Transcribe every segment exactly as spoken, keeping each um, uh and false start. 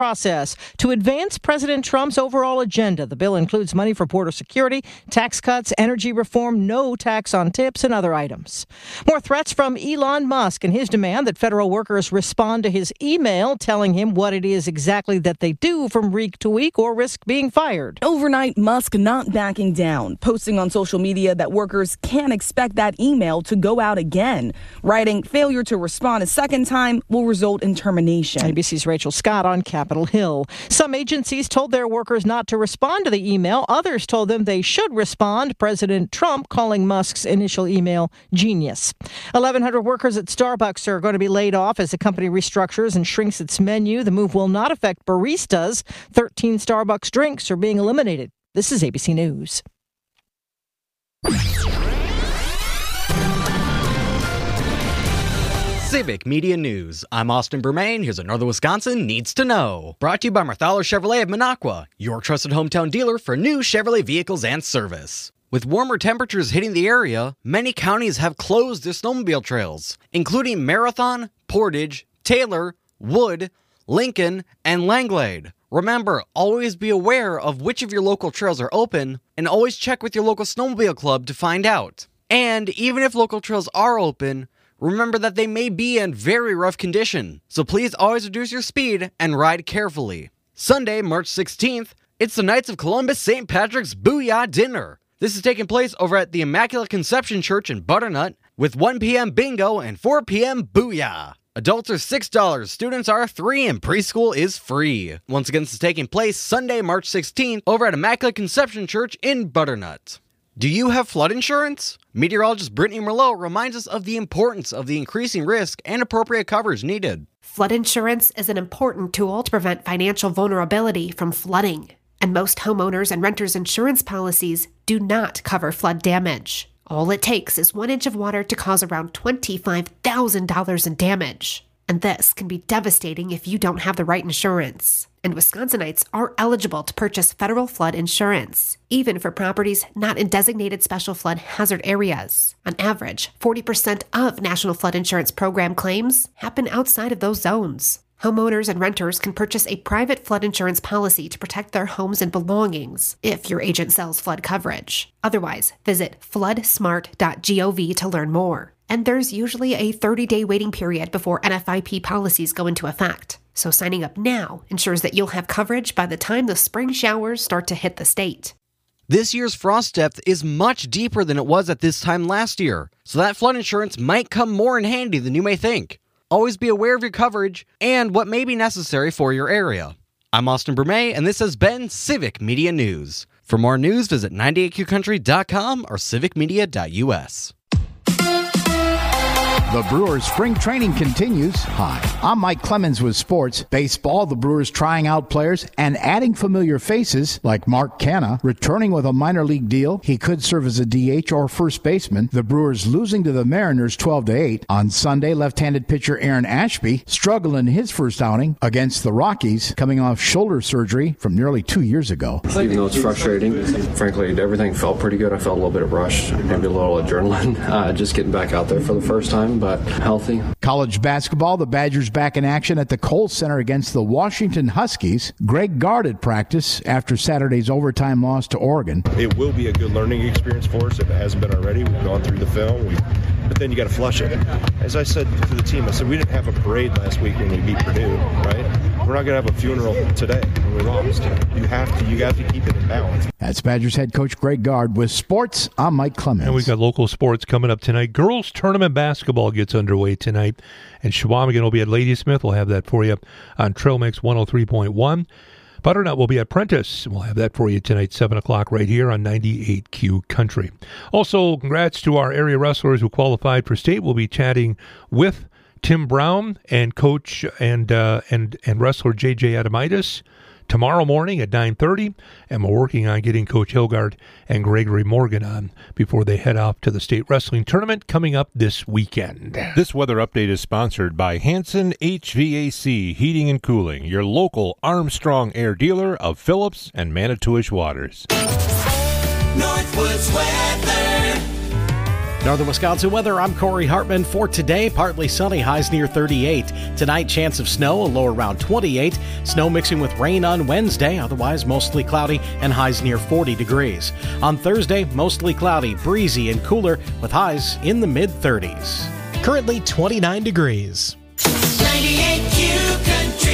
process to advance President Trump's overall agenda. The bill includes money for border security, tax cuts, energy reform, no tax on tips, and other items. More threats from Elon Musk and his demand that federal workers respond to his email telling him what it is exactly that they do from week to week or risk being fired. Overnight, Musk not backing down, posting on social media that workers can't expect that email to go out again, writing failure to respond a second time will result in termination. A B C's Rachel Scott on Capitol Hill. Some agencies told their workers not to respond to the email. Others told them they should respond. President Trump calling Musk's initial email genius. eleven hundred workers at Starbucks are going to be laid off as the company restructures and shrinks its menu. The move will not affect baristas. thirteen Starbucks drinks are being eliminated. This is A B C News. Civic Media News. I'm Austin Bermain. Here's what Northern Wisconsin needs to know. Brought to you by Marthaler Chevrolet of Minocqua, your trusted hometown dealer for new Chevrolet vehicles and service. With warmer temperatures hitting the area, many counties have closed their snowmobile trails, including Marathon, Portage, Taylor, Wood, Lincoln, and Langlade. Remember, always be aware of which of your local trails are open, and always check with your local snowmobile club to find out. And even if local trails are open, remember that they may be in very rough condition, so please always reduce your speed and ride carefully. Sunday, March sixteenth, it's the Knights of Columbus Saint Patrick's Booyah Dinner. This is taking place over at the Immaculate Conception Church in Butternut with one p.m. bingo and four p.m. Booyah. Adults are six dollars, students are three dollars, and preschool is free. Once again, this is taking place Sunday, March sixteenth over at Immaculate Conception Church in Butternut. Do you have flood insurance? Meteorologist Brittany Merlot reminds us of the importance of the increasing risk and appropriate coverage needed. Flood insurance is an important tool to prevent financial vulnerability from flooding, and most homeowners and renters insurance policies do not cover flood damage. All it takes is one inch of water to cause around twenty-five thousand dollars in damage. And this can be devastating if you don't have the right insurance. And Wisconsinites are eligible to purchase federal flood insurance, even for properties not in designated special flood hazard areas. On average, forty percent of National Flood Insurance Program claims happen outside of those zones. Homeowners and renters can purchase a private flood insurance policy to protect their homes and belongings if your agent sells flood coverage. Otherwise, visit flood smart dot gov to learn more. And there's usually a thirty-day waiting period before N F I P policies go into effect. So signing up now ensures that you'll have coverage by the time the spring showers start to hit the state. This year's frost depth is much deeper than it was at this time last year, so that flood insurance might come more in handy than you may think. Always be aware of your coverage and what may be necessary for your area. I'm Austin Bermay, and this has been Civic Media News. For more news, visit ninety-eight Q country dot com or civic media dot u s. The Brewers spring training continues. Hi, I'm Mike Clemens with sports. Baseball, the Brewers trying out players and adding familiar faces like Mark Canha, returning with a minor league deal. He could serve as a D H or first baseman. The Brewers losing to the Mariners twelve to eight. On Sunday, left-handed pitcher Aaron Ashby struggled in his first outing against the Rockies, coming off shoulder surgery from nearly two years ago. Even though it's frustrating, frankly, everything felt pretty good. I felt a little bit of rush, maybe a little adrenaline, uh, just getting back out there for the first time. But healthy. College basketball, the Badgers back in action at the Kohl Center against the Washington Huskies. Greg Gard at practice after Saturday's overtime loss to Oregon. It will be a good learning experience for us if it hasn't been already. We've gone through the film, we, but then you got to flush it. As I said to the team, I said we didn't have a parade last week when we beat Purdue, right? We're not going to have a funeral today when we lost. You have to, you have to keep it in balance. That's Badgers head coach Greg Gard with sports. I'm Mike Clemens. And we've got local sports coming up tonight. Girls tournament basketball gets underway tonight, and Shawamigan will be at Ladysmith. We'll have that for you on Trail Mix one oh three point one. Butternut will be at Prentice. We'll have that for you tonight, seven o'clock right here on ninety-eight Q Country. Also, congrats to our area wrestlers who qualified for state. We'll be chatting with Tim Brown and coach and uh, and and wrestler J J Adamitis tomorrow morning at nine thirty, and we're working on getting Coach Hilgard and Gregory Morgan on before they head off to the state wrestling tournament coming up this weekend. This weather update is sponsored by Hanson H V A C Heating and Cooling, your local Armstrong Air dealer of Phillips and Manitowish Waters. Northwoods weather. Northern Wisconsin weather, I'm Corey Hartman. For today, partly sunny, highs near thirty-eight. Tonight, chance of snow, a low around twenty-eight. Snow mixing with rain on Wednesday, otherwise mostly cloudy and highs near forty degrees. On Thursday, mostly cloudy, breezy and cooler with highs in the mid-thirties. Currently twenty-nine degrees. ninety-eight Q Country.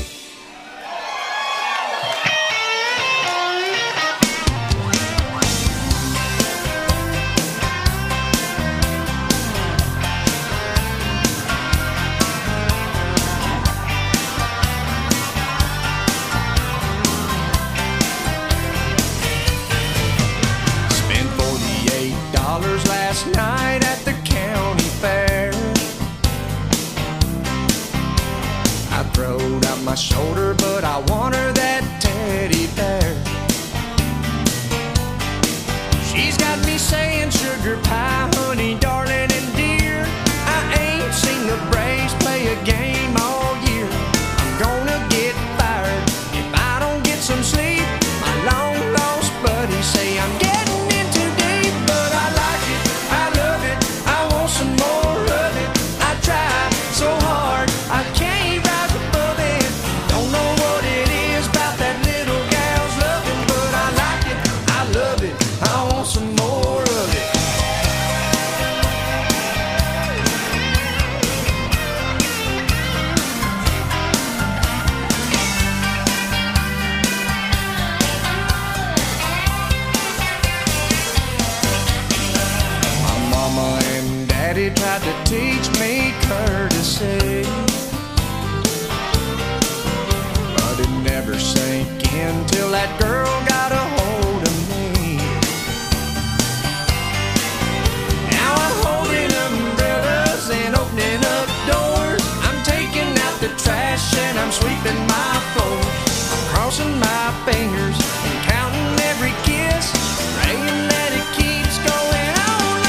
Last night at the county fair, I throwed out my shoulder, but I want her that teddy bear. She's got me saying sugar pie, honey, darling, and dear. I ain't seen the Braves play a game all year. I'm gonna get fired if I don't get some sleep. My long lost buddies say I'm getting in too deep, but I like it. I love it, I want some more of it. I try so hard, I can't rise above it. Don't know what it is about that little gal's loving, but I like it, I love it, I want some more of it. Daddy tried to teach me courtesy, but it never sank in till that girl got a hold of me. Now I'm holding umbrellas and opening up doors. I'm taking out the trash and I'm sweeping my floor. I'm crossing my fingers and counting every kiss, praying that it keeps going on.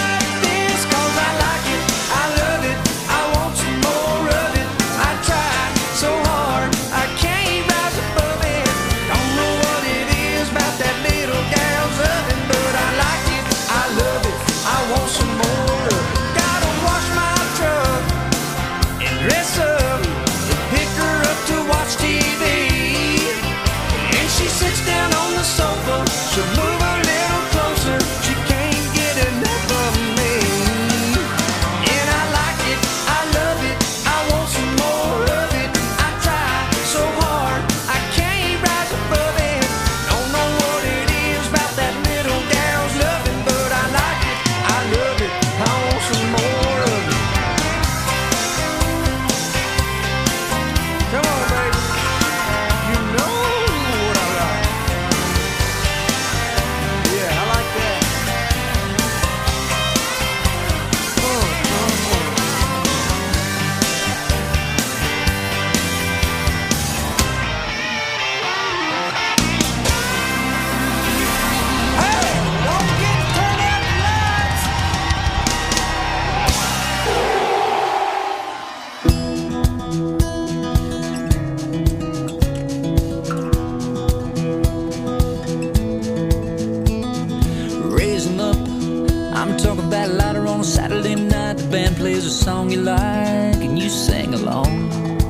She'll move a little closer, she can't get enough of me. And I like it, I love it, I want some more of it. I try so hard, I can't rise above it. Don't know what it is about that little gal's loving, but I like it, I love it, I want some more of it. Come on, baby, you know what I like. Saturday night, the band plays a song you like and you sing along.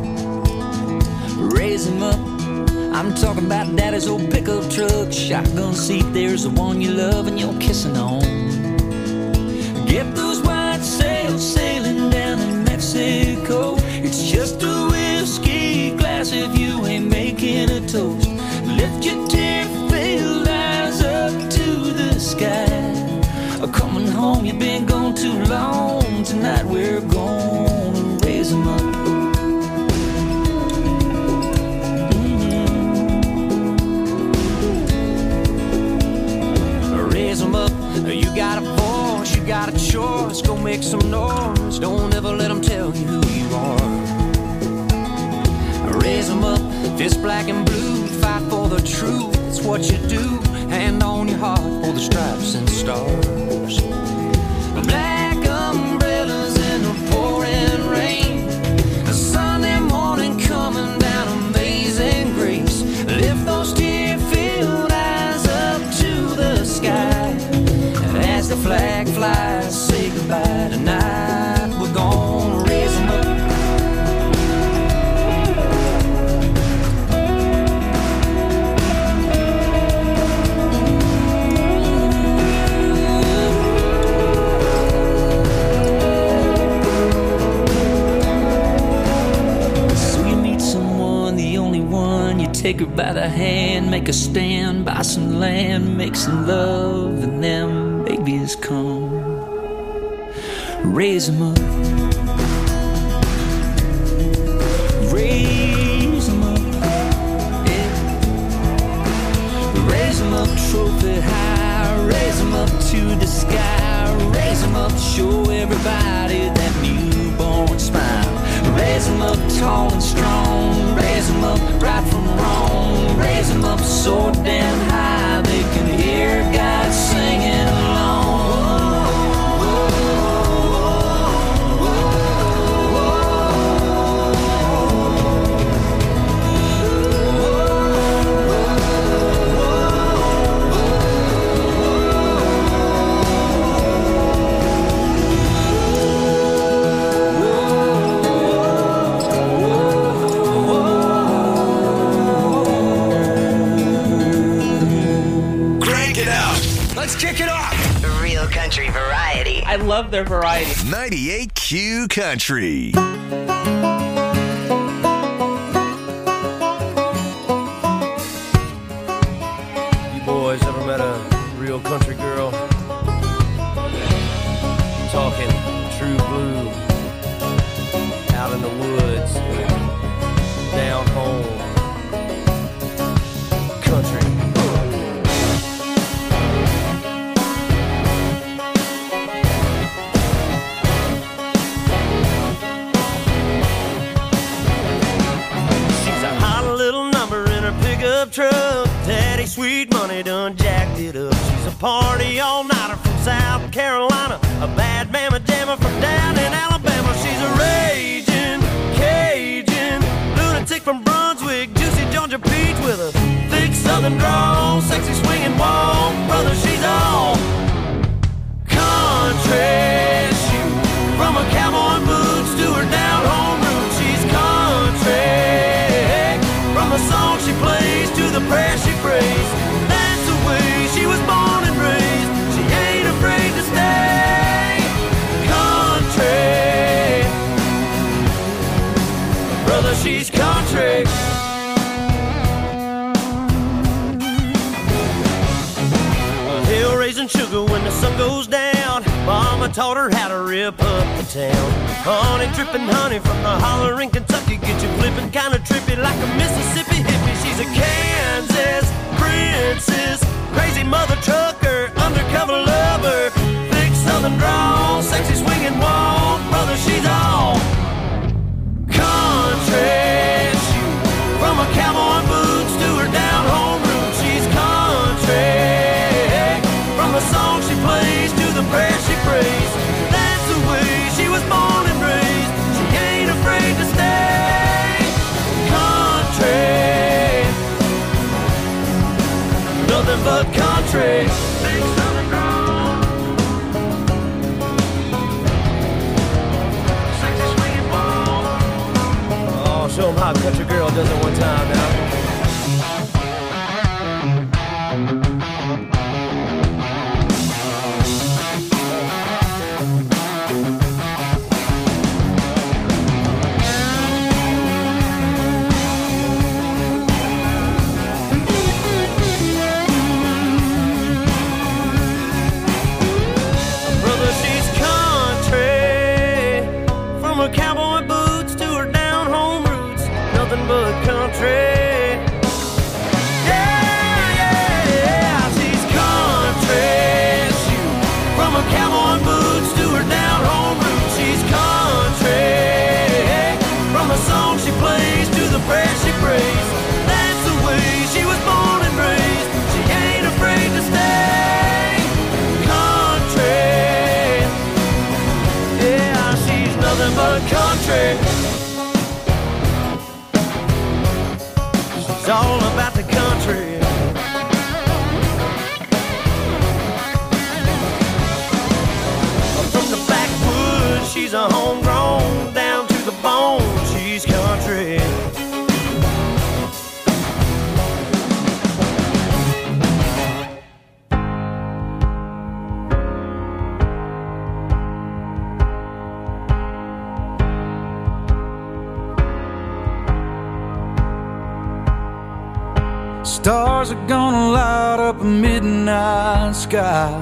Raise 'em up, I'm talking about daddy's old pickup truck, shotgun seat, there's the one you love and you're kissing on. Get those white sails sailing down in Mexico. It's just a whiskey glass if you ain't making a toast. Lift your tear-filled eyes up to the sky. Coming home, you've been gone too long. Tonight we're gonna raise 'em up. Mm-hmm. Raise 'em up. You got a voice, you got a choice. Go make some noise. Don't ever let 'em tell you who you are. Raise 'em up. Fist black and blue. Fight for the truth. It's what you do. Hand on your heart for the stripes and stars. Black umbrellas in the pouring rain. A Sunday morning coming down Amazing Grace. Lift those tear-filled eyes up to the sky. As the flag flies, say goodbye. one. You take her by the hand, make a stand, buy some land, make some love, and them babies come. Raise them up. Raise them up. Yeah. Raise them up, trophy high. Raise them up to the sky. Raise them up, show everybody that newborn smile. Raise them up tall and strong. Raise them up right from wrong. Raise them up so damn high they can hear God singing along. Kick it off! Real country variety. I love their variety. ninety-eight Q Country. You boys ever met a real country girl? Talking true blue, out in the woods, down home, country. Truck, Daddy Sweet Money done jacked it up. She's a party all-nighter from South Carolina, a bad mamma jamma from down in Alabama. She's a raging Cajun lunatic from Brunswick, juicy Georgia peach with a thick southern drawl, sexy swinging walk. Brother, she's all country. Shoot, from her cowboy boots to her down home roots, she's country. From the song she plays to the prayer she prays, that's the way she was born and raised. She ain't afraid to stay country. Brother, she's country. Hill raising sugar when the sun goes down. Mama taught her how to rip up the town. Honey dripping honey from the holler in Kentucky, get you flipping kinda trippy like a Mississippi hippie. She's a Kansas princess, crazy mother trucker, undercover lover, thick southern drawl, sexy swinging walk. Brother, she's all country. Shoot, from her cowboy boots to her down home roots, she's country. From the song she plays to the prayer she prays, that's the way she was born and raised. She ain't afraid to stay country. Nothing but country. Big southern drawl, sexy swinging ball. Oh, show 'em how a country girl does it one time now. Cowboy boots to her down home roots, nothing but country. Yeah, yeah, yeah, she's country. Shoot, from her cowboy boots to her down home roots, she's country. From the song she plays to the prayer she prays, that's the way she was born and raised. She ain't afraid to stay country. Yeah, she's nothing but country. She's all about the country. From the backwoods, she's a homegrown, down to the bone, she's country. Stars are gonna light up a midnight sky.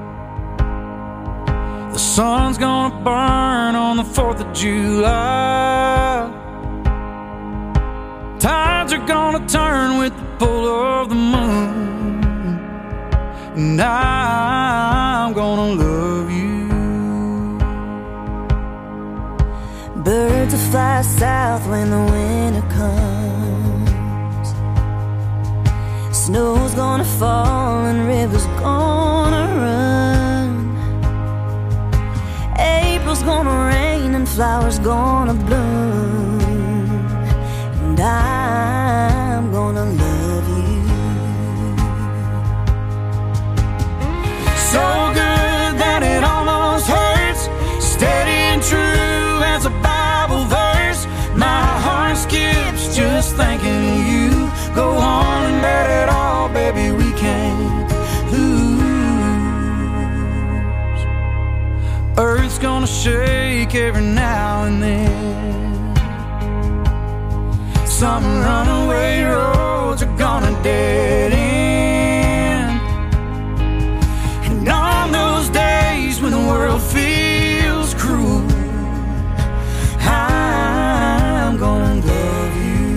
The sun's gonna burn on the fourth of July. Tides are gonna turn with the pull of the moon. And I'm gonna love you. Birds will fly south when the winter comes. Snow's gonna fall and rivers gonna run. April's gonna rain and flowers gonna bloom. And I'm gonna love you. So good that it almost hurts. Steady and true as a Bible verse. My heart skips just thinking of you. Go on and bet it all, baby, we can't lose. Earth's gonna shake every now and then. Some runaway roads are gonna dead end. And on those days when the world feels cruel, I'm gonna love you.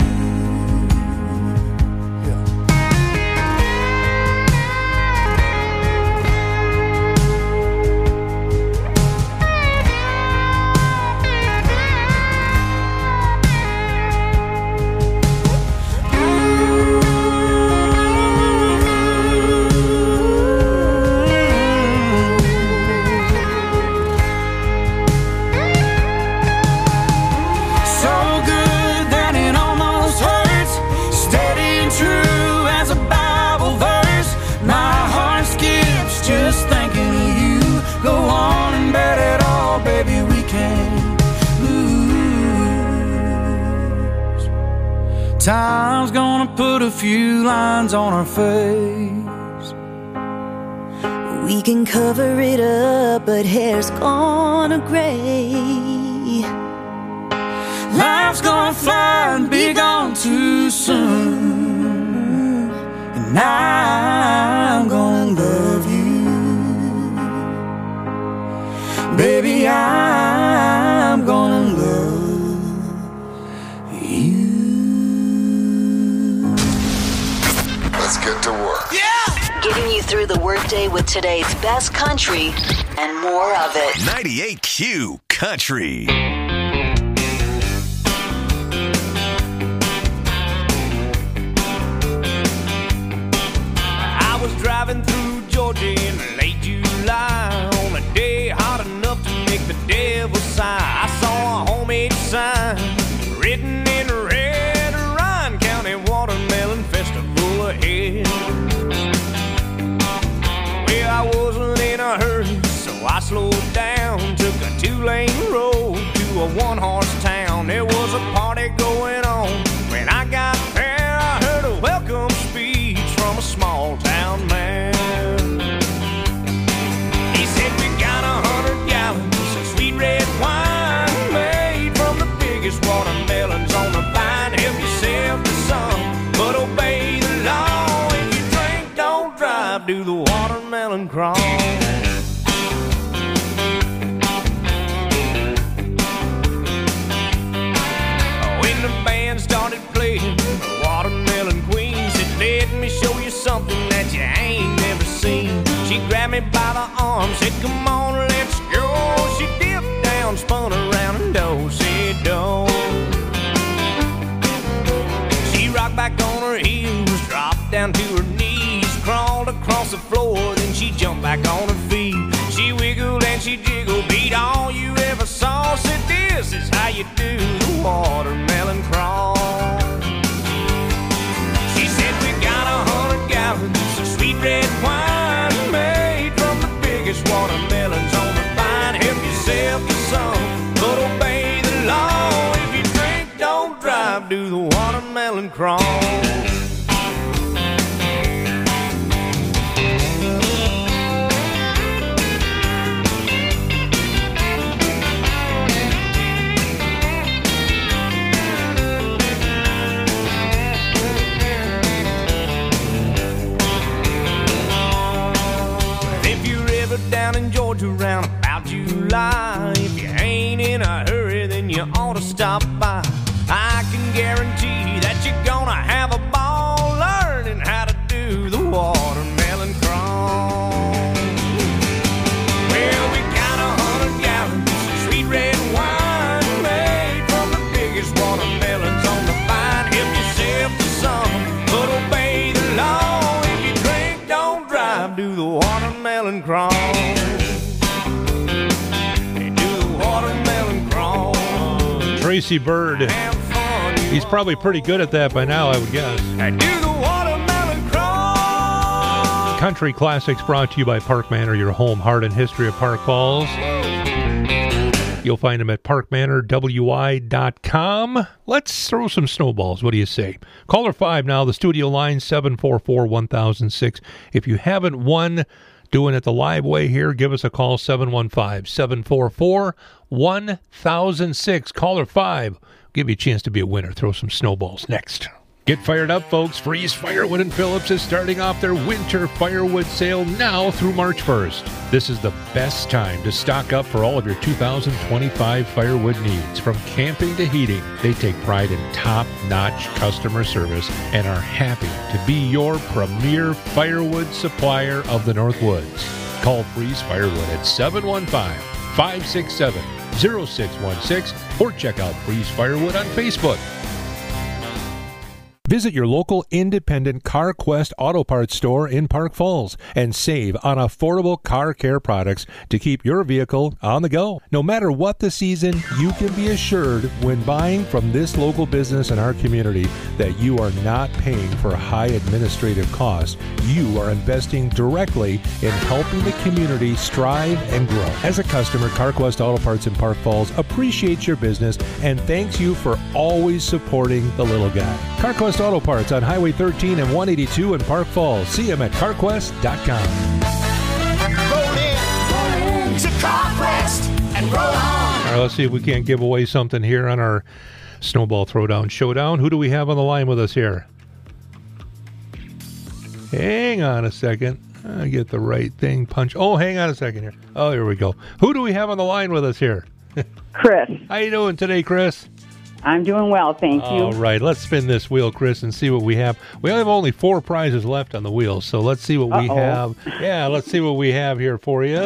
Time's gonna put a few lines on our face. We can cover it up, but hair's gonna gray. Life's gonna fly and be gone too soon. And I'm gonna love you. Baby, I'm gonna love you. Let's get to work. Yeah! Getting you through the workday with today's best country and more of it. ninety-eight Q Country. I was driving through Georgia in late July on a day hot enough to make the devil sigh. I saw a homemade sign written in red, Ryan County Watermelon Festival ahead. Well, I wasn't in a hurry, so I slowed down, took a two-lane road to a one-horse town. There was a party going on. When I got there, I heard a welcome speech from a small-town man. He said, we got a hundred gallons of sweet red wine made from the biggest watermelons on the vine. Help yourself to some, but obey the law. If you drink, don't drive, do the watermelon crawl. When the band started playing, the Watermelon Queen said, let me show you something that you ain't never seen. She grabbed me by the arm, said, come on, let's go. She dipped down, spun around, and do-si-do. She rocked back on her heels, dropped down to her knees, crawled across the floor, then she jumped back on her feet. She wiggled and she jiggled, beat all you ever saw. Said, this is how you do the watermelon crawl. She said, we got a hundred gallons of sweet red wine made from the biggest watermelons on the vine. Help yourself to some, but obey the law. If you drink, don't drive, do the watermelon crawl. Tracy Bird. He's probably pretty good at that by now, I would guess. Country Classics brought to you by Park Manor, your home, heart, and history of Park Falls. You'll find them at park manor w i dot com. Let's throw some snowballs. What do you say? Caller five now, the studio line, seven four four, one thousand six. If you haven't won doing it the live way here, give us a call, seven one five, seven four four, one thousand six. Caller five. Give you a chance to be a winner. Throw some snowballs next. Get fired up, folks. Freeze Firewood and Phillips is starting off their winter firewood sale now through March first. This is the best time to stock up for all of your two thousand twenty-five firewood needs. From camping to heating, they take pride in top-notch customer service and are happy to be your premier firewood supplier of the North Woods. Call Freeze Firewood at seven one five, five six seven, zero six one six or check out Freeze Firewood on Facebook. Visit your local independent CarQuest Auto Parts store in Park Falls and save on affordable car care products to keep your vehicle on the go. No matter what the season, you can be assured when buying from this local business in our community that you are not paying for high administrative costs. You are investing directly in helping the community strive and grow. As a customer, CarQuest Auto Parts in Park Falls appreciates your business and thanks you for always supporting the little guy. CarQuest Auto Parts on Highway thirteen and one eighty-two in Park Falls. See them at car quest dot com. Roll in, roll in to CarQuest and roll on. All right, let's see if we can't give away something here on our Snowball Throwdown Showdown. Who do we have on the line with us here? Hang on a second. I get the right thing. Punch. Oh, hang on a second here. Oh, here we go. Who do we have on the line with us here? Chris. How you doing today, Chris? I'm doing well, thank you. All right, let's spin this wheel, Chris, and see what we have. We have only four prizes left on the wheel, so let's see what we Uh-oh. have. Yeah, let's see what we have here for you. All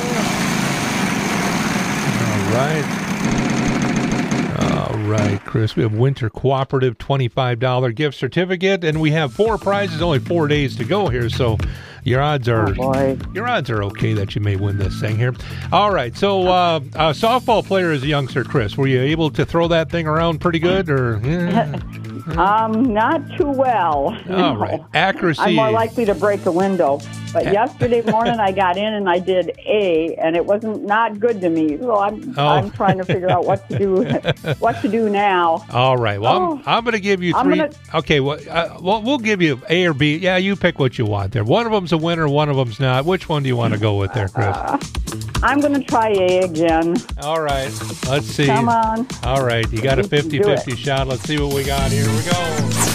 right. All right, Chris, we have Winter Cooperative twenty-five dollars gift certificate, and we have four prizes, only four days to go here, so your odds are oh your odds are okay that you may win this thing here. All right, so uh, a softball player as a youngster, Chris, were you able to throw that thing around pretty good, or? Yeah. um, not too well. All right, accuracy. I'm more likely to break a window. But yesterday morning I got in and I did A, and it wasn't not good to me. So I'm Oh. I'm trying to figure out what to do what to do now. All right. Well, Oh. I'm, I'm going to give you I'm three. gonna- Okay. Well, uh, well, we'll give you A or B. Yeah, you pick what you want there. One of them's a winner. One of them's not. Which one do you want to go with there, Chris? Uh, I'm going to try A again. All right. Let's see. Come on. All right. You got a We can do fifty-fifty it. shot. Let's see what we got. Here we go.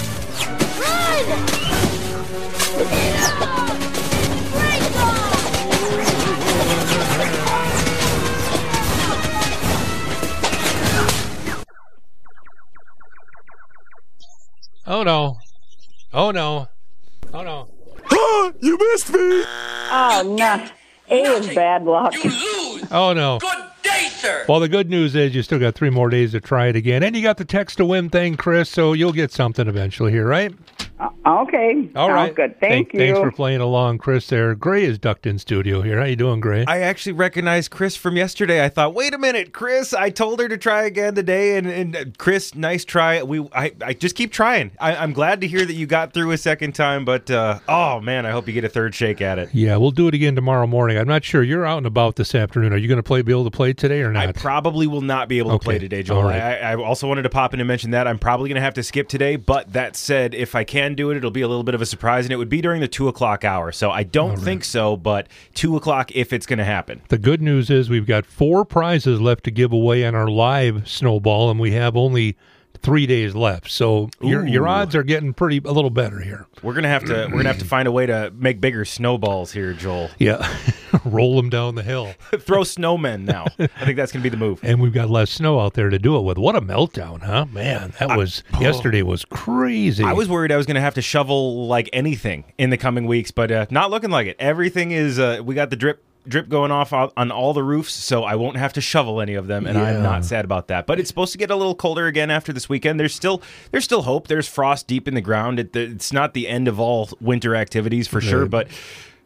Oh, no. Oh, no. Oh, no. You missed me. Oh, no. A is bad luck. Oh, no. Day, sir. Well, the good news is you still got three more days to try it again. And you got the text to win thing, Chris, so you'll get something eventually here, right? Uh, okay. All Sounds right. good. Thank, you. Thanks for playing along, Chris there. Gray is ducked in studio here. How you doing, Gray? I actually recognized Chris from yesterday. I thought, wait a minute, Chris. I told her to try again today, and, and uh, Chris, nice try. We, I, I just keep trying. I, I'm glad to hear that you got through a second time, but uh, oh man, I hope you get a third shake at it. Yeah, we'll do it again tomorrow morning. I'm not sure. You're out and about this afternoon. Are you going to play? Be able to play today or not? I probably will not be able to Okay. play today, Joel. All right. I, I also wanted to pop in and mention that I'm probably going to have to skip today. But that said, if I can do it, it'll be a little bit of a surprise, and it would be during the two o'clock hour. So I don't think so, but two o'clock if it's going to happen. The good news is we've got four prizes left to give away on our live snowball, and we have only three days left. So your your Ooh. odds are getting pretty a little better here. We're gonna have to we're gonna have to find a way to make bigger snowballs here, Joel. Yeah, roll them down the hill. Throw snowmen now. I think that's gonna be the move. And we've got less snow out there to do it with. What a meltdown, huh? Man, that was yesterday was crazy. I was worried I was going to have to shovel like anything in the coming weeks, but uh, not looking like it. Everything is, uh, we got the drip drip going off on on all the roofs, so I won't have to shovel any of them, and Yeah. I'm not sad about that. But it's supposed to get a little colder again after this weekend. There's still there's still hope. There's frost deep in the ground. It, it's not the end of all winter activities for sure, Right. but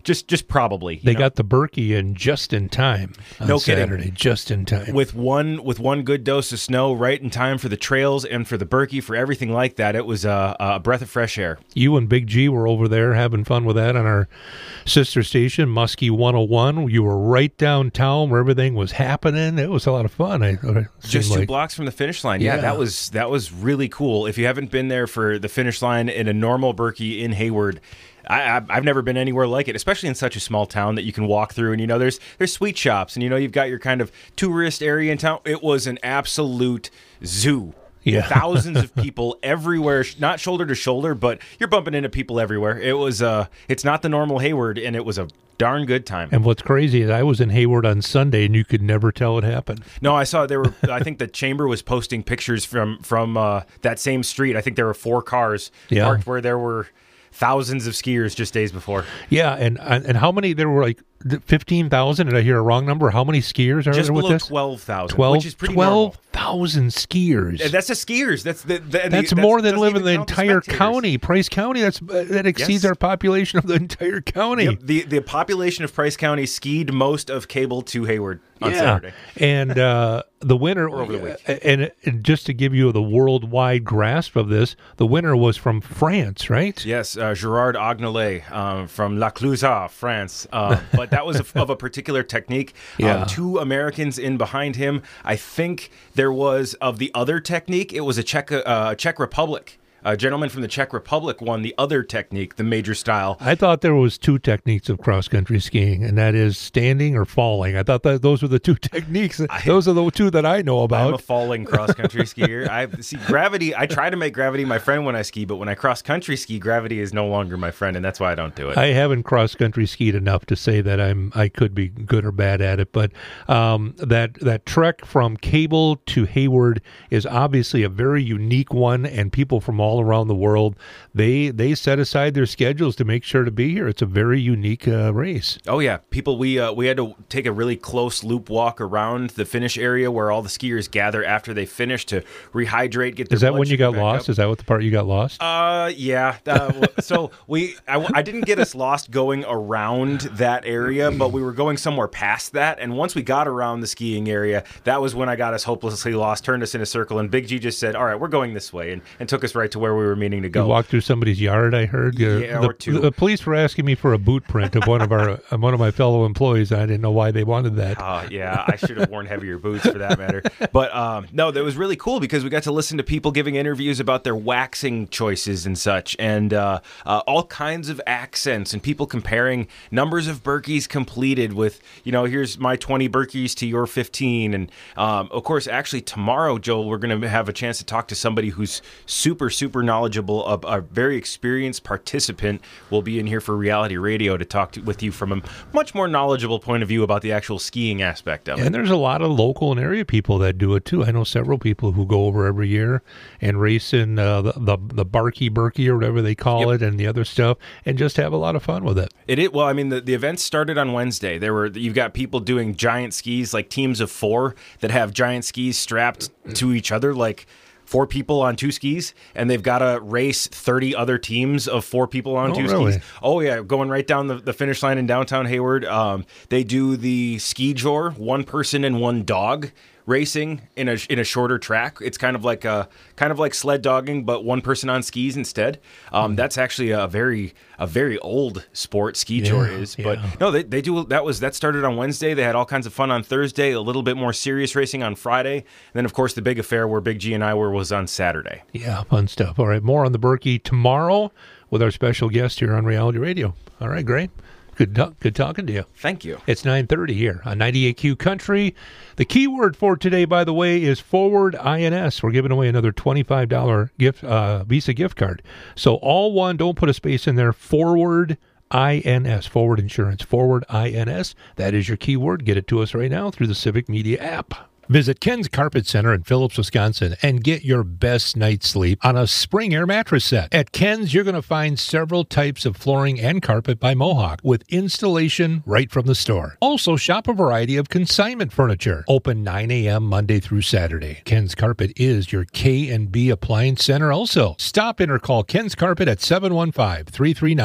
just just probably. They know? got the Berkey in just in time on No kidding. Saturday, just in time. With one with one good dose of snow right in time for the trails and for the Berkey, for everything like that, it was a, a breath of fresh air. You and Big G were over there having fun with that on our sister station, Muskie one oh one. You were right downtown where everything was happening. It was a lot of fun. I, it Just two like. blocks from the finish line. Yeah, Yeah. that was that was really cool. If you haven't been there for the finish line in a normal Berkey in Hayward, I, I, I've never been anywhere like it, especially in such a small town that you can walk through. And, you know, there's there's sweet shops, and, you know, you've got your kind of tourist area in town. It was an absolute zoo. Yeah. Thousands of people everywhere, not shoulder to shoulder, but you're bumping into people everywhere. It was, uh, it's not the normal Hayward, and it was a darn good time. And what's crazy is I was in Hayward on Sunday, and you could never tell it happened. No, I saw there were. I think the chamber was posting pictures from from uh, that same street. I think there were four cars Yeah. parked where there were thousands of skiers just days before. Yeah, and and how many? There were like fifteen thousand. Did I hear a wrong number? How many skiers are Just there with below this? twelve thousand, twelve, which is pretty normal. twelve thousand skiers. And that's the skiers. That's the, the That's the, more than doesn't live in even the count entire spectators. county. Price County, that's uh, that exceeds Yes. our population of the entire county. Yep, the the population of Price County skied most of Cable to Hayward on Yeah. Saturday. And uh, the winner, Or over the week. and, and just to give you the worldwide grasp of this, the winner was from France, right? Yes, uh, Gerard Agnelet um, from La Clusaz, France. Uh, but that was a, of a particular technique. Yeah. Um, two Americans in behind him. I think there was, of the other technique, it was a Czech, uh, Czech Republic. A gentleman from the Czech Republic won the other technique, the major style. I thought there was two techniques of cross-country skiing, and that is standing or falling. I thought that those were the two techniques. Those are the two that I know about. I'm a falling cross-country skier. I see gravity. I try to make gravity my friend when I ski, but when I cross-country ski, gravity is no longer my friend, and that's why I don't do it. I haven't cross-country skied enough to say that I'm I could be good or bad at it, but um, that that trek from Cable to Hayward is obviously a very unique one, and people from all around the world, they they set aside their schedules to make sure to be here. It's a very unique uh, race. Oh yeah, people. We uh, we had to take a really close loop walk around the finish area where all the skiers gather after they finish to rehydrate. Get their Is that blood when you sugar got back lost? up. Is that what the part you got lost? Uh, yeah. Uh, so we, I, I didn't get us lost going around that area, but we were going somewhere past that. And once we got around the skiing area, that was when I got us hopelessly lost, turned us in a circle, and Big G just said, "All right, we're going this way," and, and took us right to where we were meaning to go. You walked through somebody's yard, I heard. Uh, Yeah, the, or two. The police were asking me for a boot print of one of our of one of my fellow employees, and I didn't know why they wanted that. Uh, yeah, I should have worn heavier boots for that matter. But um, no, that was really cool because we got to listen to people giving interviews about their waxing choices and such, and uh, uh, all kinds of accents, and people comparing numbers of Berkeys completed with, you know, here's my twenty Berkeys to your fifteen. And um, of course, actually tomorrow, Joel, we're going to have a chance to talk to somebody who's super, super knowledgeable, a, a very experienced participant will be in here for Reality Radio to talk to, with you from a much more knowledgeable point of view about the actual skiing aspect of it. And there's a lot of local and area people that do it too. I know several people who go over every year and race in uh, the, the the Barkey Berkey or whatever they call Yep. it, and the other stuff, and just have a lot of fun with it. It is, well, I mean, the, the event started on Wednesday. There were you've got people doing giant skis, like teams of four that have giant skis strapped to each other, like four people on two skis, and they've got to race thirty other teams of four people on Oh, two really? skis. Oh, yeah, going right down the, the finish line in downtown Hayward. Um, they do the ski jor, one person and one dog racing in a in a shorter track. It's kind of like a kind of like sled dogging, but one person on skis instead. Um, that's actually a very a very old sport. Ski jor Yeah, is, but yeah. no, they they do that was that started on Wednesday. They had all kinds of fun on Thursday, a little bit more serious racing on Friday, and then of course the big affair where Big G and I were was on Saturday. Yeah, fun stuff. All right, more on the Berkey tomorrow with our special guest here on Reality Radio. All right, great. Good, ta- good talking to you. Thank you. It's nine thirty here on ninety-eight Q Country. The keyword for today, by the way, is Forward I N S. We're giving away another twenty-five dollars gift uh, Visa gift card. So all one, don't put a space in there, Forward I N S, Forward Insurance, Forward I N S. That is your keyword. Get it to us right now through the Civic Media app. Visit Ken's Carpet Center in Phillips, Wisconsin, and get your best night's sleep on a Spring Air mattress set. At Ken's, you're going to find several types of flooring and carpet by Mohawk with installation right from the store. Also, shop a variety of consignment furniture. Open nine a.m. Monday through Saturday. Ken's Carpet is your K and B appliance center also. Stop in or call Ken's Carpet at seven one five, three three nine,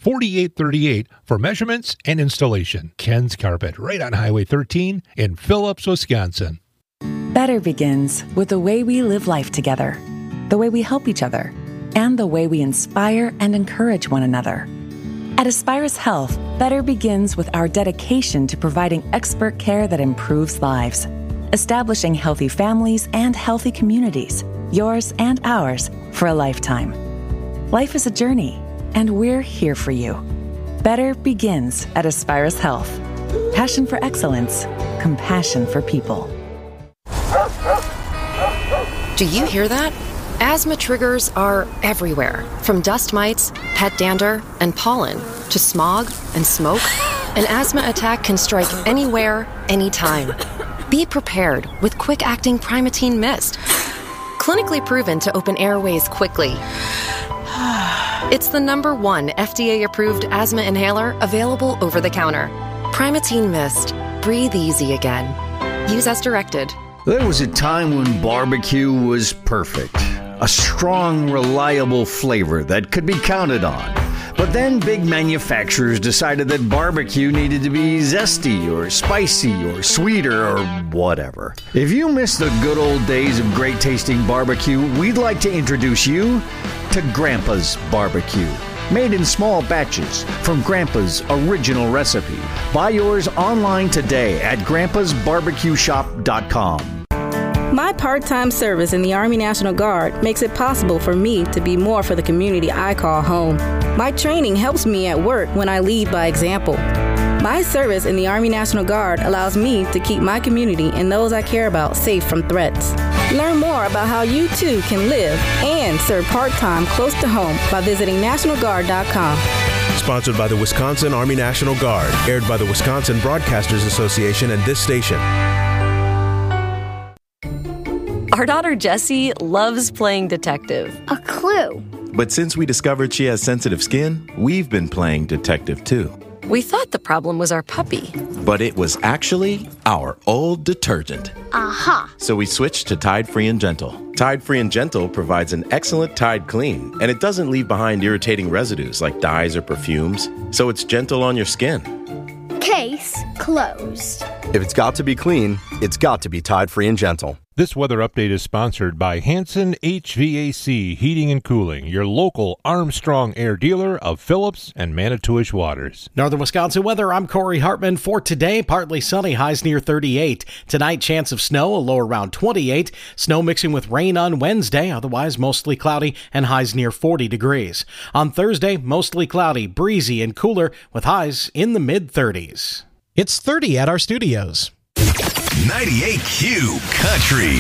forty-eight thirty-eight for measurements and installation. Ken's Carpet, right on Highway thirteen in Phillips, Wisconsin. Better begins with the way we live life together, the way we help each other, and the way we inspire and encourage one another. At Aspirus Health, better begins with our dedication to providing expert care that improves lives, establishing healthy families and healthy communities, yours and ours, for a lifetime. Life is a journey, and we're here for you. Better begins at Aspirus Health. Passion for excellence, compassion for people. Do you hear that? Asthma triggers are everywhere, from dust mites, pet dander, and pollen, to smog and smoke. An asthma attack can strike anywhere, anytime. Be prepared with quick-acting Primatene Mist. Clinically proven to open airways quickly. It's the number one F D A-approved asthma inhaler available over the counter. Primatene Mist. Breathe easy again. Use as directed. There was a time when barbecue was perfect. A strong, reliable flavor that could be counted on. But then big manufacturers decided that barbecue needed to be zesty or spicy or sweeter or whatever. If you miss the good old days of great tasting barbecue, we'd like to introduce you to Grandpa's Barbecue. Made in small batches from Grandpa's original recipe. Buy yours online today at grandpas barbecue shop dot com. My part-time service in the Army National Guard makes it possible for me to be more for the community I call home. My training helps me at work when I lead by example. My service in the Army National Guard allows me to keep my community and those I care about safe from threats. Learn more about how you too can live and serve part-time close to home by visiting national guard dot com. Sponsored by the Wisconsin Army National Guard. Aired by the Wisconsin Broadcasters Association and this station. Our daughter Jessie loves playing detective. A clue. But since we discovered she has sensitive skin, we've been playing detective too. We thought the problem was our puppy. But it was actually our old detergent. Aha. So we switched to Tide Free and Gentle. Tide Free and Gentle provides an excellent Tide clean, and it doesn't leave behind irritating residues like dyes or perfumes, so it's gentle on your skin. Case closed. If it's got to be clean, it's got to be Tide Free and Gentle. This weather update is sponsored by Hanson H V A C Heating and Cooling, your local Armstrong Air dealer of Phillips and Manitowish Waters. Northern Wisconsin weather, I'm Corey Hartman. For today, partly sunny, highs near thirty-eight. Tonight, chance of snow, a low around twenty-eight. Snow mixing with rain on Wednesday, otherwise mostly cloudy and highs near forty degrees. On Thursday, mostly cloudy, breezy, and cooler with highs in the mid-thirties. It's thirty at our studios. ninety-eight Q Country.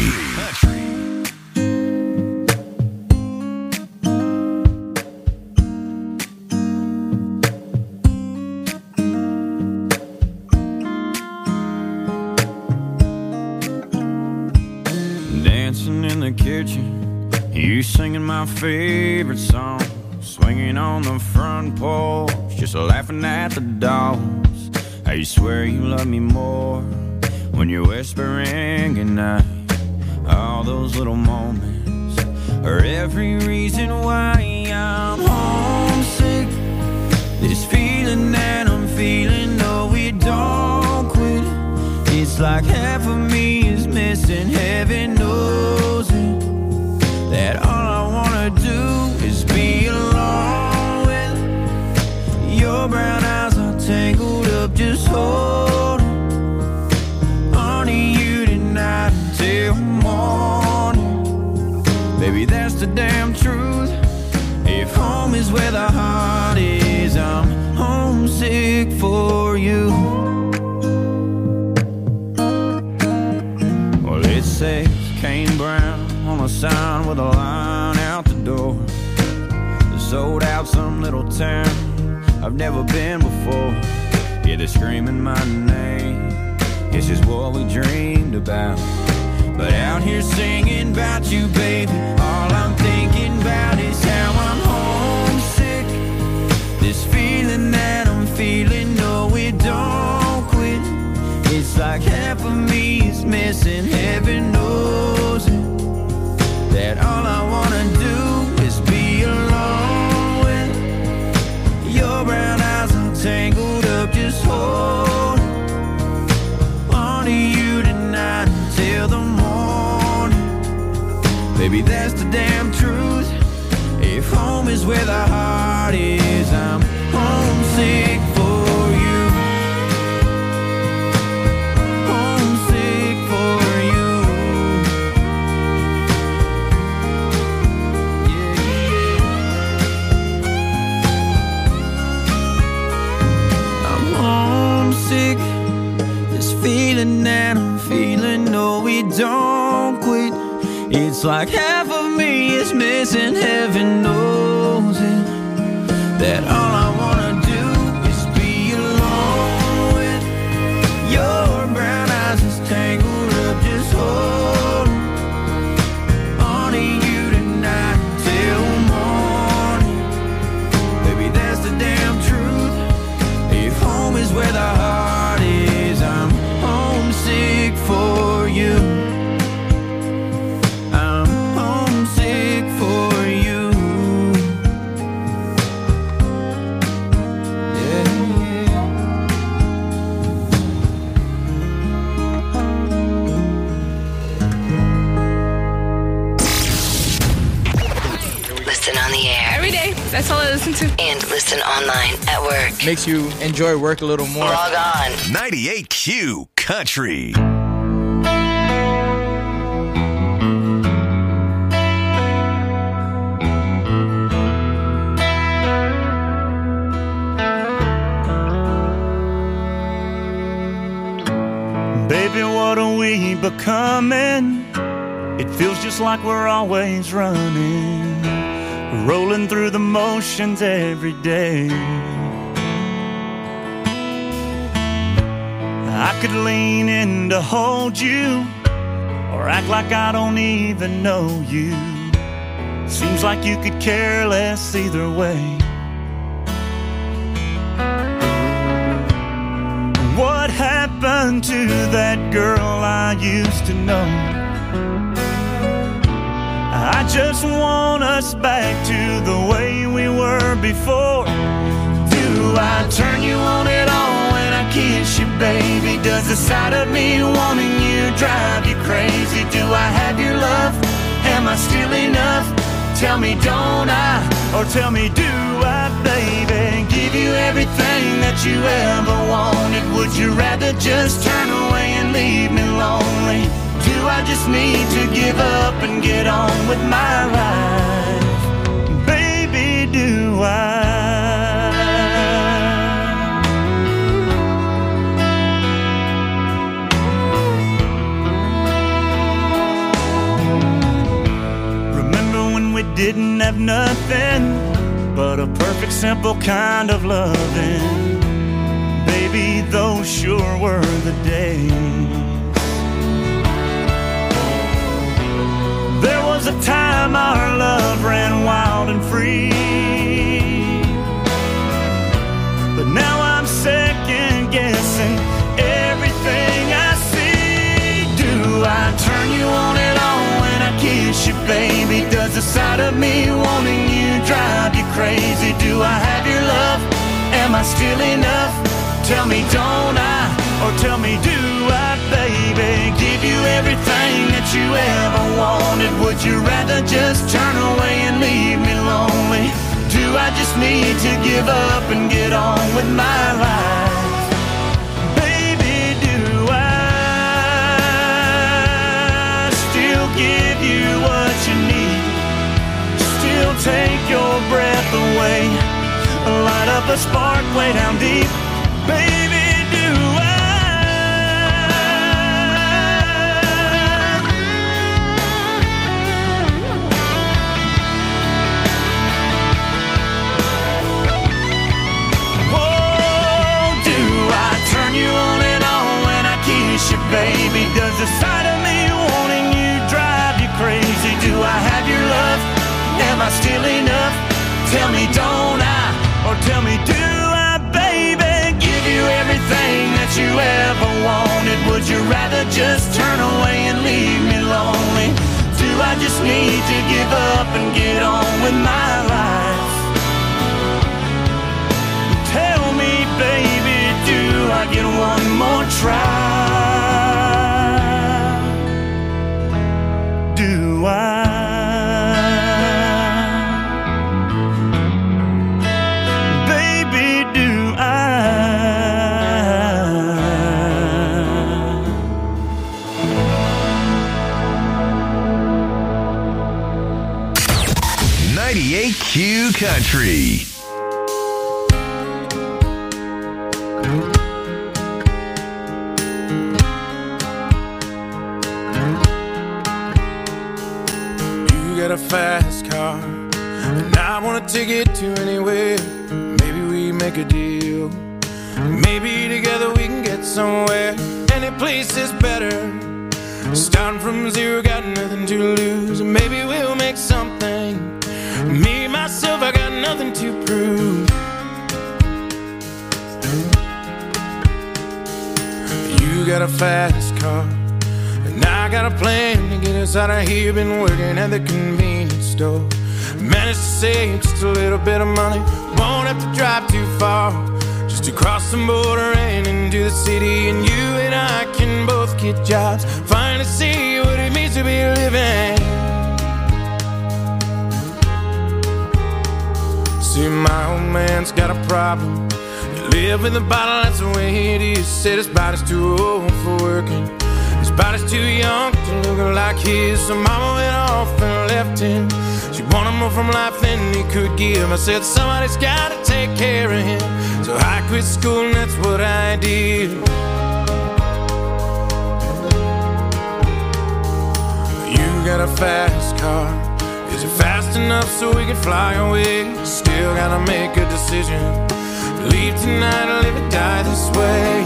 Dancing in the kitchen, you singing my favorite song, swinging on the front porch, just laughing at the dogs. I swear you love me more when you're whispering goodnight. All those little moments are every reason why I'm homesick. This feeling that I'm feeling, no, it don't quit. It's like half of me is missing, heaven knows it. That all I wanna do is be alone with your brown eyes are tangled up, just holding on to you tonight until morning. Baby, that's the damn truth. If home is where the heart is, I'm homesick for you. Well, it says Kane Brown on a sign with a line out the door. Sold out some little town I've never been before. Yeah, they're screaming my name. It's just what we dreamed about. But out here singing about you, baby, all I'm thinking about is how I'm homesick. This feeling that I'm feeling, no, it don't quit. It's like half of me is missing, heaven knows it. That all I wanna do is be alone with your breath. tangled up, just hold on to you tonight until the morning. Baby, that's the damn truth. If home is where the heart is, I'm homesick for you. Homesick for you. Yeah, yeah. I'm homesick. This feeling that I'm feeling, no, we don't quit. It's like half of me is missing, heaven knows it. That all I wanna do is be alone with your brown eyes is tangled up, just hold on to you tonight till morning. Baby, that's the damn truth. If home is where the heart is, I'm homesick for you. That's all I listen to. And listen online at work. Makes you enjoy work a little more. Log on. ninety-eight Q Country. Baby, what are we becoming? It feels just like we're always running, rolling through the motions every day. I could lean in to hold you, or act like I don't even know you. Seems like you could care less either way. What happened to that girl I used to know? I just want us back to the way we were before. Do I turn you on at all when I kiss you, baby? Does the sight of me wanting you drive you crazy? Do I have your love? Am I still enough? Tell me, don't I? Or tell me, do I, baby? Give you everything that you ever wanted. Would you rather just turn away and leave me lonely? Do I just need to give up and get on with my life? Baby, do I? Remember when we didn't have nothing but a perfect, simple kind of loving? Baby, those sure were the days. There was a time our love ran wild and free, but now I'm second guessing everything I see. Do I turn you on at all when I kiss you, baby? Does the sight of me wanting you drive you crazy? Do I have your love? Am I still enough? Tell me, don't I? Or tell me, do I, baby? Give you everything that you ever wanted. Would you rather just turn away and leave me lonely? Do I just need to give up and get on with my life? Baby, do I still give you what you need? Still take your breath away, light up a spark way down deep. Baby, do I? Oh, do I turn you on and on when I kiss you, baby? Does the sight of me wanting you drive you crazy? Do I have your love? Am I still enough? Tell me, don't I? Or tell me, do I, baby? Give you everything that you ever wanted. Would you rather just turn away and leave me lonely? Do I just need to give up and get on with my life? Tell me, one more try. Do I? Baby, do I? ninety-eight Q Country. A fast car, and I wanna take it to anywhere. Maybe we make a deal. Maybe together we can get somewhere. Any place is better. Starting from zero, got nothing to lose. Maybe we'll make something. Me, myself, I got nothing to prove. You got a fast car, and I got a plan to get us out of here. Been working at the convenience store. Managed to save just a little bit of money. Won't have to drive too far, just to cross the border and into the city. And you and I can both get jobs, finally see what it means to be living. See, my old man's got a problem. He live with a bottle, that's the way it is. Said his body's too old for working. His body's too young to look like his. So mama went off and left him. She wanted more from life than he could give. I said somebody's gotta take care of him. So I quit school and that's what I did. You got a fast car. Is it fast enough so we can fly away? Still gotta make a decision. Leave tonight or live or die this way.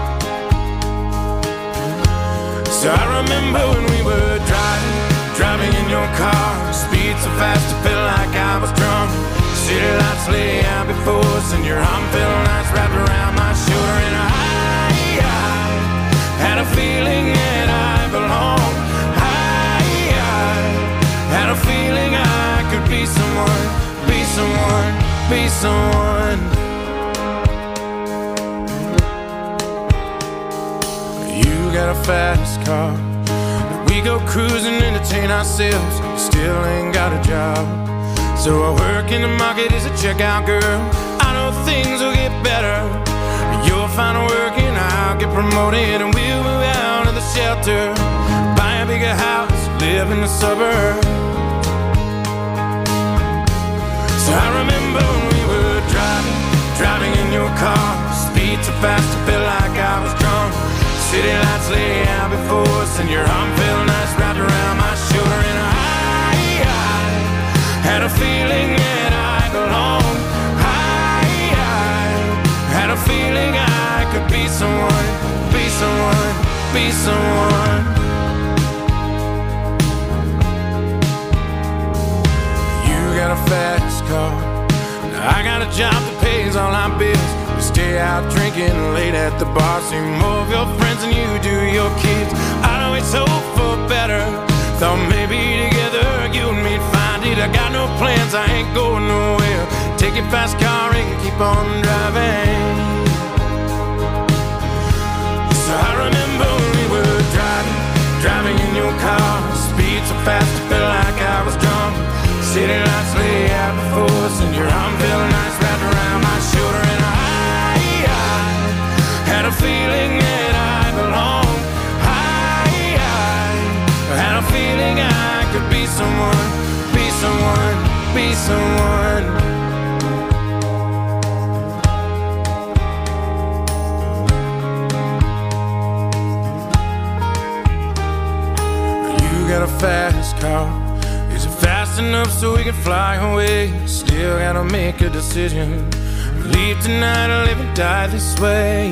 So I remember when we were driving, driving in your car. Speed so fast it felt like I was drunk. City lights lay out before us, and your arm felt nice wrapped around my shoulder. And I, I had a feeling that I belonged. I, I had a feeling I could be someone, be someone, be someone. You got a fast car. We go cruising, entertain ourselves. Still ain't got a job. So I work in the market as a checkout girl. I know things will get better. You'll find work and I'll get promoted, and we'll move out of the shelter, buy a bigger house, live in the suburbs. So I remember when we were driving, driving in your car. Speed so fast it felt like I was drunk. City lights lay out before us, and your arm felt nice wrapped around my shoulder. And I, I had a feeling that I belonged. I, I had a feeling I could be someone, be someone, be someone. You got a fast car. I got a job that pays all our bills. We stay out drinking late at the bar. See more of your friends than you do your kids. I'd always hope for better. Thought maybe together you and me'd find it. I got no plans, I ain't going nowhere. Take your fast car and keep on driving. So I remember when we were driving, driving in your car. Speed so fast it felt like I was drunk. City lights lay out before us, and your arm felt nice wrapped around my shoulder. And I, I had a feeling that I belonged. I, I had a feeling I could be someone, be someone, be someone. You got a fast car. Is it fast enough so we can fly away? Still gotta make a decision. Leave tonight or live and die this way.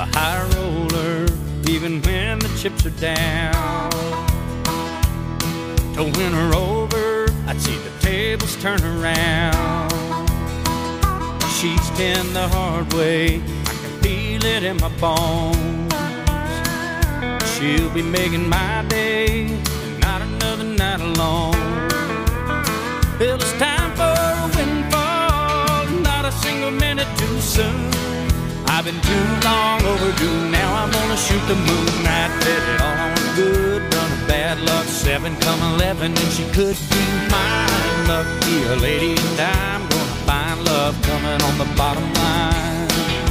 Chips are down. To win her over, I'd see the tables turn around. She's been the hard way, I can feel it in my bones. She'll be making my day, and not another night alone. Well, it's time for a windfall, not a single minute too soon. I've been too long overdue, now I'm gonna shoot the moon. I bet it all on a good run of bad luck. Seven come eleven, and she could be mine. Lucky a lady, and I'm gonna find love coming on the bottom line.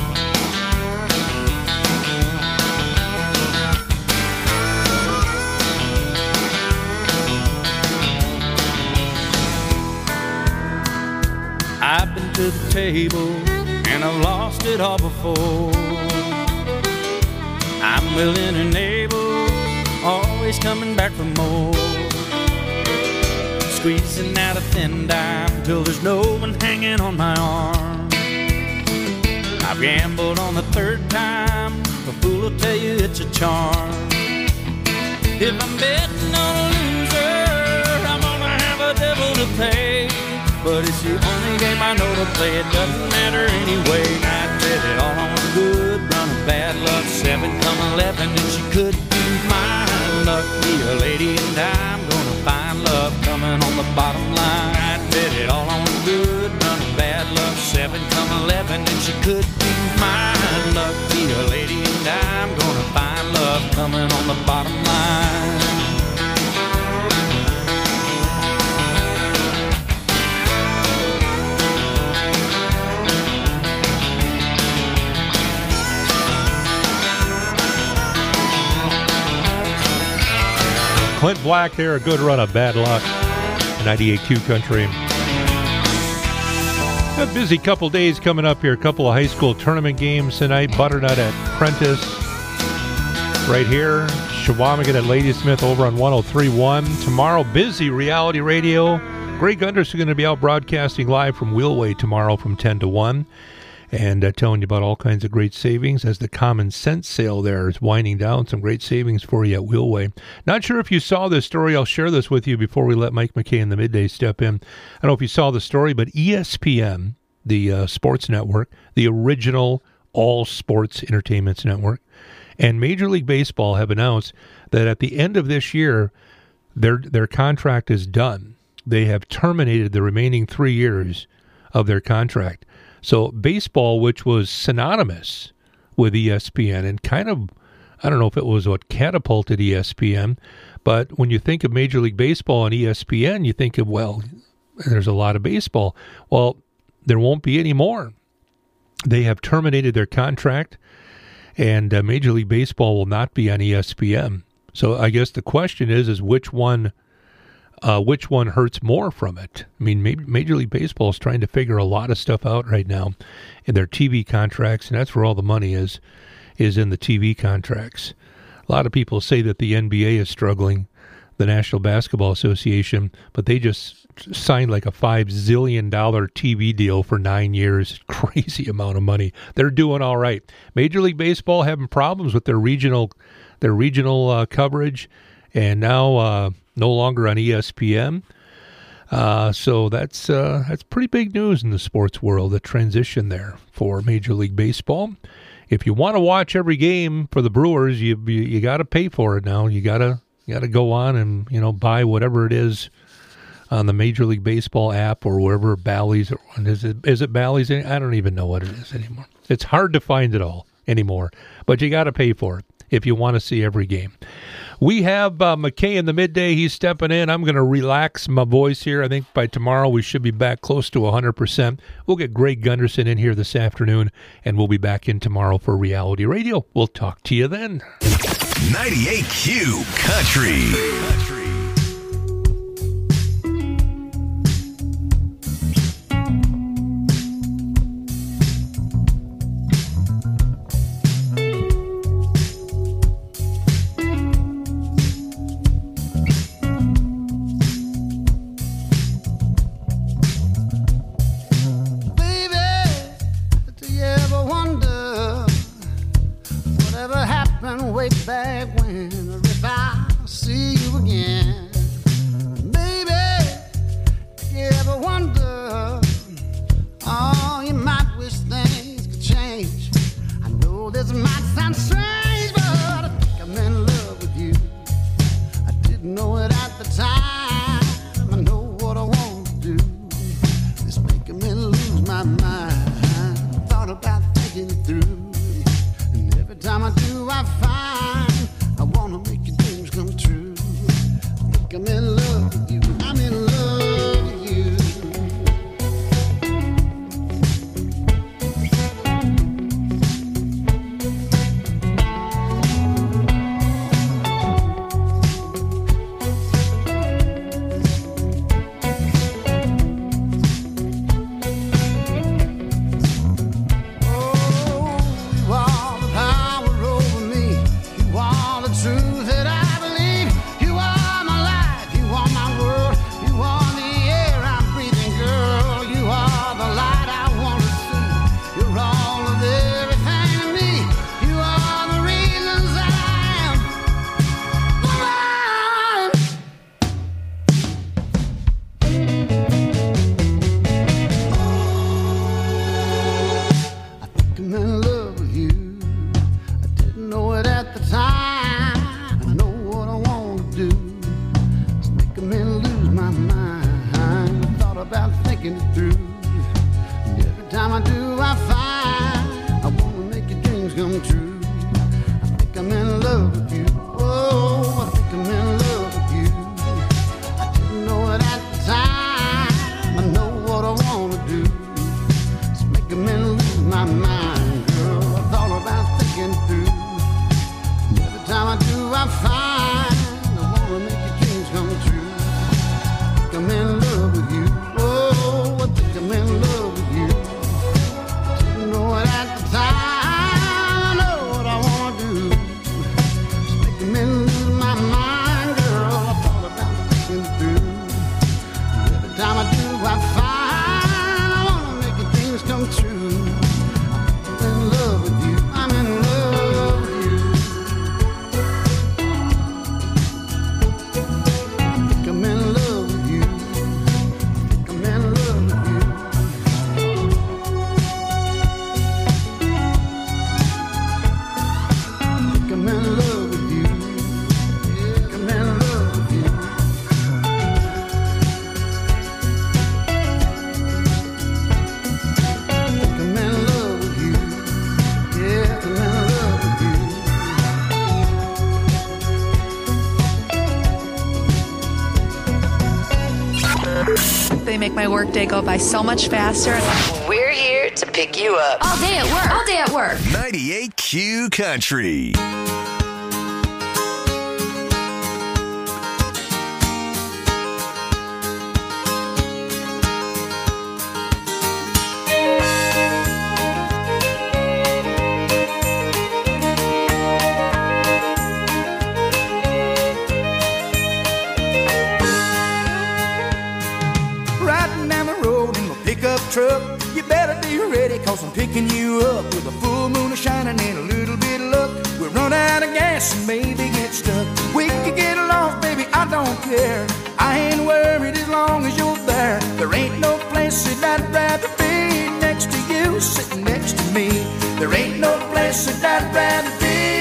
I've been to the table, and I've lost it all before. I'm willing and able, always coming back for more. Squeezing out a thin dime till there's no one hanging on my arm. I've gambled on the third time, a fool will tell you it's a charm. If I'm betting on a loser, I'm gonna have a devil to pay. But it's the only game I know to play, it doesn't matter anyway. I bet it all on a good run of bad luck. Seven come eleven, and she could be mine. Lucky a lady, and I'm gonna find love coming on the bottom line. I bet it all on a good run of bad luck. Seven come eleven, and she could be mine. Lucky a lady, and I'm gonna find love coming on the bottom line. Clint Black there, a good run of bad luck. ninety-eight Q Country. A busy couple days coming up here. A couple of high school tournament games tonight. Butternut at Prentice. Right here. Shawamigan at Ladysmith over on one oh three point one. Tomorrow, busy reality radio. Greg Gunderson is going to be out broadcasting live from Wheelway tomorrow from ten to one. And uh, telling you about all kinds of great savings as the Common Sense sale there is winding down. Some great savings for you at Wheelway. Not sure if you saw this story. I'll share this with you before we let Mike McKay in the midday step in. I don't know if you saw the story, but E S P N, the uh, sports network, the original all sports entertainment network, and Major League Baseball have announced that at the end of this year, their their contract is done. They have terminated the remaining three years of their contract. So baseball, which was synonymous with E S P N and kind of, I don't know if it was what catapulted E S P N, but when you think of Major League Baseball and E S P N, you think of, well, there's a lot of baseball. Well, there won't be any more. They have terminated their contract, and uh, Major League Baseball will not be on E S P N. So I guess the question is, is which one Uh, which one hurts more from it? I mean, Major League Baseball is trying to figure a lot of stuff out right now in their T V contracts, and that's where all the money is, is in the T V contracts. A lot of people say that the N B A is struggling, the National Basketball Association, but they just signed like a five zillion dollars T V deal for nine years. Crazy amount of money. They're doing all right. Major League Baseball having problems with their regional, their regional uh, coverage, and now uh, no longer on E S P N. Uh, so that's uh, that's pretty big news in the sports world, the transition there for Major League Baseball. If you want to watch every game for the Brewers, you you, you got to pay for it now. You gotta you gotta go on and you know buy whatever it is on the Major League Baseball app or wherever Bally's or is it is it Bally's? I don't even know what it is anymore. It's hard to find it all anymore, but you got to pay for it if you want to see every game. We have uh, McKay in the midday. He's stepping in. I'm going to relax my voice here. I think by tomorrow we should be back close to one hundred percent. We'll get Greg Gunderson in here this afternoon, and we'll be back in tomorrow for Reality Radio. We'll talk to you then. ninety-eight Q Country. Way back when, or if I see you again, They make my workday go by so much faster. We're here to pick you up. All day at work. All day at work. ninety-eight Q Country. Truck, you better be ready, cause I'm picking you up with a full moon shining and a little bit of luck. We'll run out of gas and maybe get stuck. We could get lost, baby, I don't care. I ain't worried as long as you're there. There ain't no place that I'd rather be next to you, sitting next to me. There ain't no place that I'd rather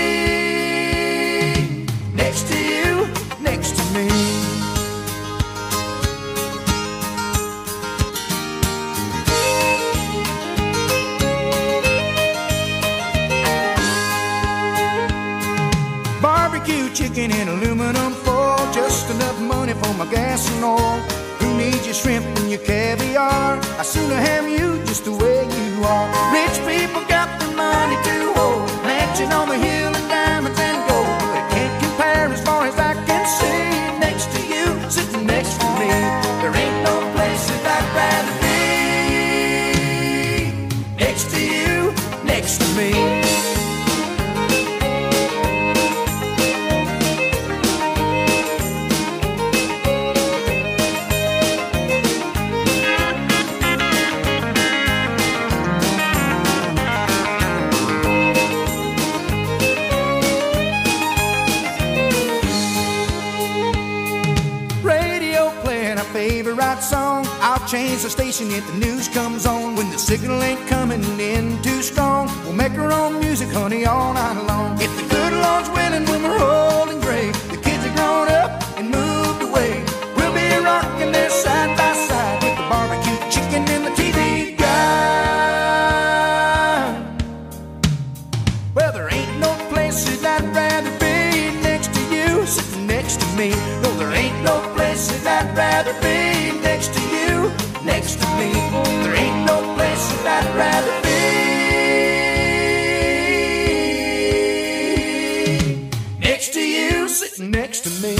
be next to you, next to me. Chicken in aluminum foil, just enough money for my gas and oil. Who needs your shrimp and your caviar? I sooner have you just the way you are. Rich people got the money to hold, mansion on the hill and diamonds and gold. But it can't compare as far as I can see. Next to you, sitting next to me. There ain't no place that I'd rather be. Next to you, next to me. Song. I'll change the station if the news comes on. When the signal ain't coming in too strong, we'll make our own music, honey, all night long. If the good Lord's willing, when we're old and gray, the kids are grown up and moved away, we'll be rocking there side by side with the barbecue chicken and the T V guide. Well, there ain't no places I'd rather be next to you, sitting next to me. No, there ain't no places I'd rather be next to you, next to me. There ain't no place that I'd rather be next to you, sitting next to me.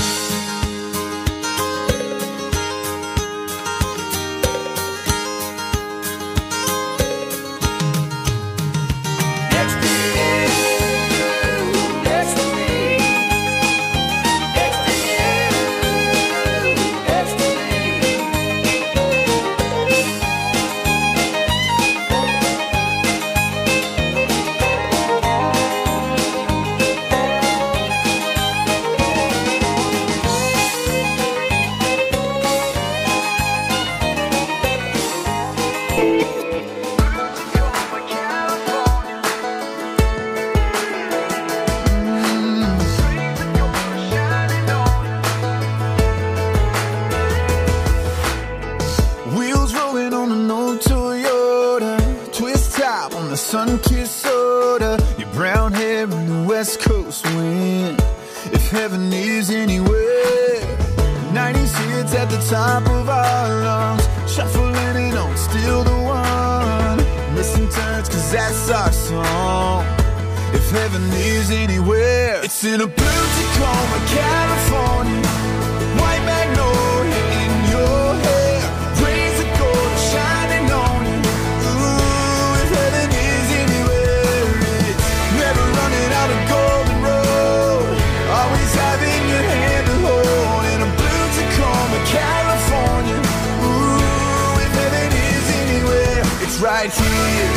Sun-kissed soda, your brown hair in the west coast wind. If heaven is anywhere, nineties hits at the top of our lungs, shuffling it on, still the one. Missing turns, cause that's our song. If heaven is anywhere, it's in a blue Tacoma, California. White magnolia in your hair, rays of gold shining on you. Ooh, if heaven is anywhere, it's never running out of golden road, always having your hand to hold. In a blue Tacoma, California. Ooh, if heaven is anywhere, it's right here.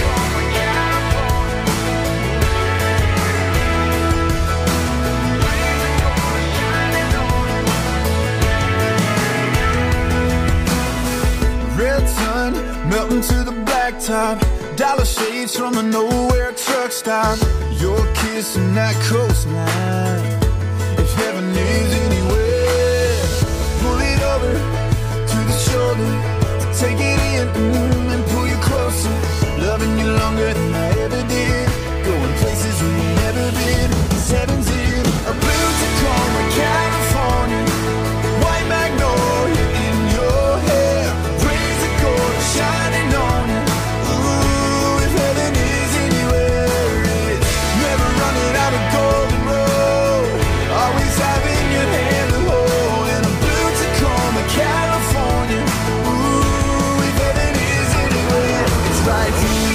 Red sun melting to the blacktop, dollar shades from a nowhere truck stop. Your kiss and that coastline. If heaven is anywhere, pull it over to the shoulder, take it in mm, and pull you closer. Loving you longer than I ever did, going places we ain't never been. It's heaven's in a blue Tacoma, California. White magnolia in your hair, rain having your hand to hold, and I'm blue Tacoma, California. Ooh, if heaven is anywhere, it's right here.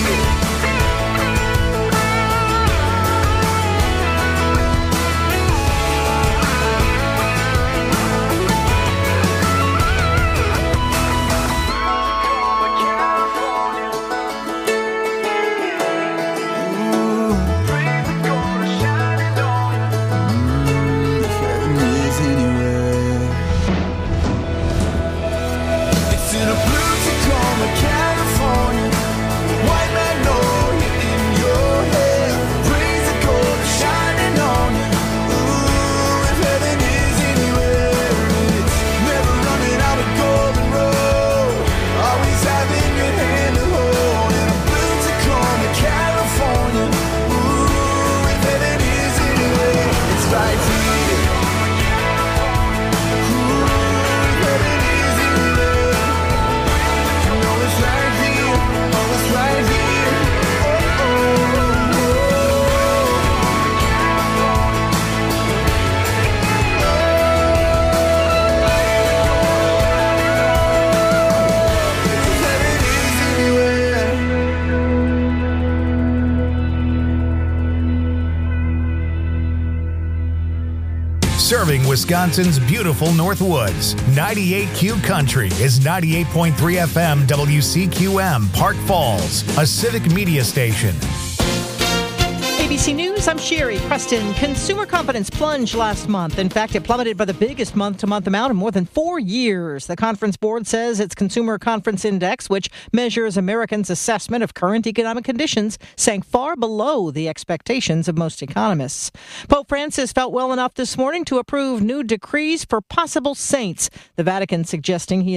Serving Wisconsin's beautiful North Woods. ninety-eight Q Country is ninety-eight point three F M W C Q M, Park Falls, a civic media station. A B C News, I'm Sherry Preston. Consumer confidence plunged last month. In fact, it plummeted by the biggest month-to-month amount in more than four years. The Conference Board says its Consumer Confidence Index, which measures Americans' assessment of current economic conditions, sank far below the expectations of most economists. Pope Francis felt well enough this morning to approve new decrees for possible saints, the Vatican suggesting he